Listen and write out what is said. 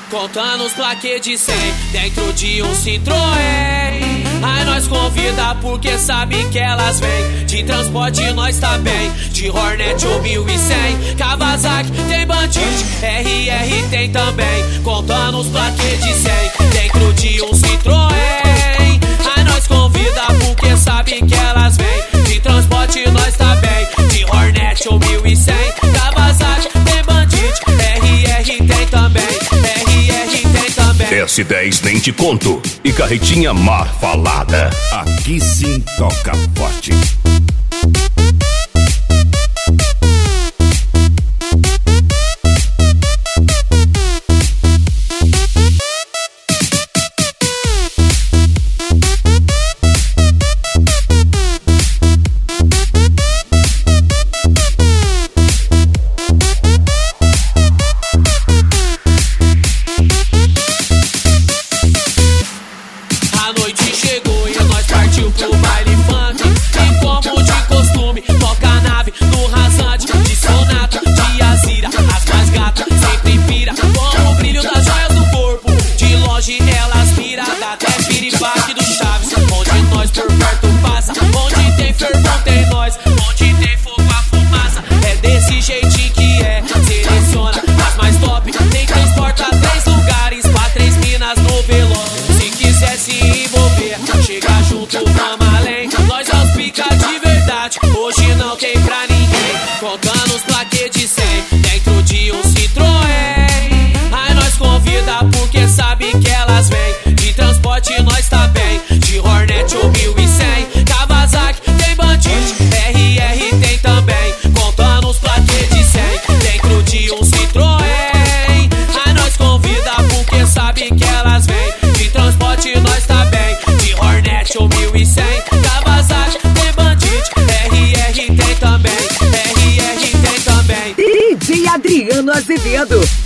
contando os plaquês de 100 dentro de um Citroën. Aí nós convida porque sabe que elas vêm. De transporte nós tá bem, de Hornet ou 1100. Kawasaki tem Bandit, RR tem também, contando os plaquês de 100 dentro de um Citroën. Aí nós convida porque sabe que elas vêm. De transporte nós tá bem, de Hornet ou 1100. Kawasaki tem Bandit, RR tem também, RR tem também. S10 nem te conto e carretinha mal falada. Aqui sim toca forte. A noite chegou e nós partiu pro baile funk. E como de costume, toca a nave no rasante. De Sonata, de Azira, as mais gatas sempre pira com o brilho das joias do corpo. De longe elas mira, dá até piripaque do Chaves. Onde nós por perto passa, onde tem fervor tem nós, onde tem fogo a fumaça. É desse jeitinho que é, seleciona as mais top. Tem transporta 3 lugares pra 3 minas no velório. Se quiser se envolver, chega junto, vamos além. Nós aos pica de verdade, hoje não tem pra ninguém. Contando os plaquês de 100 dentro de um Citroën. Aí nós convida porque sabe que elas vêm. De transporte nós tá bem, de Hornet ou 1100. Kawasaki tem Bandit, RR tem também, contando os plaquês de 100 dentro de um Citroën. Aí nós convida porque sabe que elas vêm. De transporte nós tá bem, de Hornet ou 1100. Kawasaki tem Bandit, RR tem também, RR tem também. DJ Adriano Azevedo.